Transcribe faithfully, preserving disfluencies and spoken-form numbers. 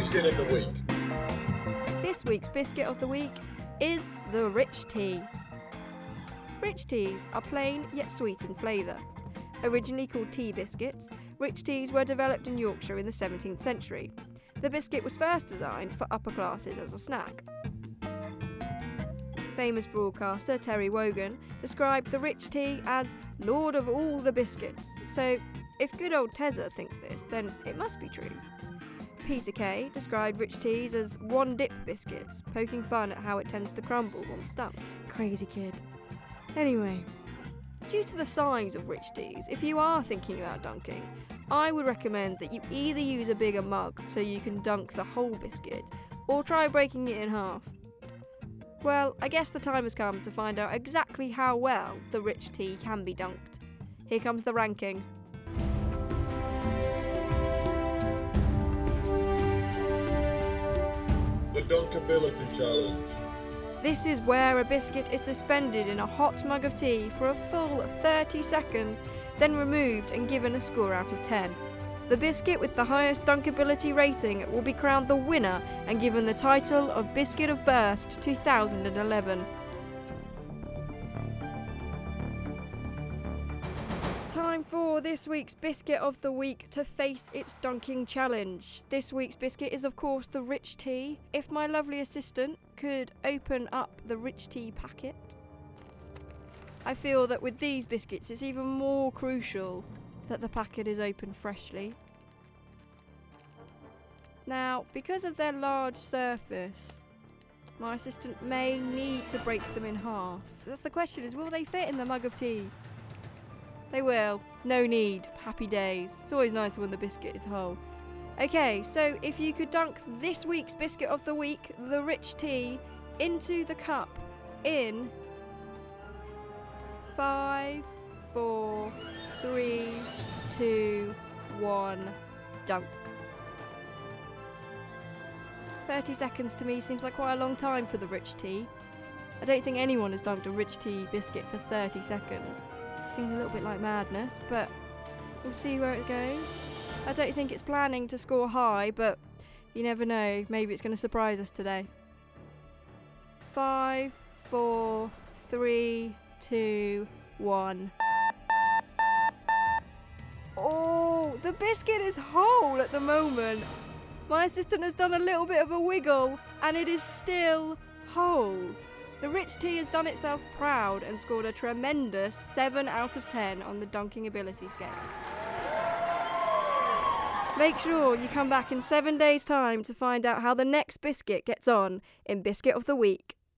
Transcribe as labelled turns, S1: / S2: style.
S1: biscuit of the week.
S2: This week's biscuit of the week is the Rich Tea. Rich teas are plain yet sweet in flavour. Originally called tea biscuits, Rich teas were developed in Yorkshire in the seventeenth century. The biscuit was first designed for upper classes as a snack. Famous broadcaster Terry Wogan described the Rich tea as Lord of all the biscuits, so if good old Tezza thinks this, then it must be true. Peter Kay described Rich teas as one-dip biscuits, poking fun at how it tends to crumble once dunked. Crazy kid. Anyway, due to the size of Rich teas, if you are thinking about dunking, I would recommend that you either use a bigger mug so you can dunk the whole biscuit, or try breaking it in half. Well, I guess the time has come to find out exactly how well the Rich tea can be dunked. Here comes the ranking.
S1: The Dunkability Challenge.
S2: This is where a biscuit is suspended in a hot mug of tea for a full thirty seconds, then removed and given a score out of ten. The biscuit with the highest dunkability rating will be crowned the winner and given the title of Biscuit of Burst two thousand eleven. It's time for this week's Biscuit of the Week to face its dunking challenge. This week's biscuit is of course the Rich tea. If my lovely assistant could open up the Rich tea packet. I feel that with these biscuits it's even more crucial that the packet is opened freshly. Now, because of their large surface, my assistant may need to break them in half. So that's the question, is will they fit in the mug of tea? They will. No need. Happy days. It's always nicer when the biscuit is whole. Okay, so if you could dunk this week's biscuit of the week, the Rich tea, into the cup in five, four, three, two, one, dunk. thirty seconds to me seems like quite a long time for the Rich tea. I don't think anyone has dunked a Rich tea biscuit for thirty seconds. Seems a little bit like madness, but we'll see where it goes. I don't think it's planning to score high, but you never know. Maybe it's going to surprise us today. Five, four, three, two, one. Oh, the biscuit is whole at the moment. My assistant has done a little bit of a wiggle, and it is still whole. The Rich tea has done itself proud and scored a tremendous seven out of ten on the dunking ability scale. Make sure you come back in seven days' time to find out how the next biscuit gets on in Biscuit of the Week.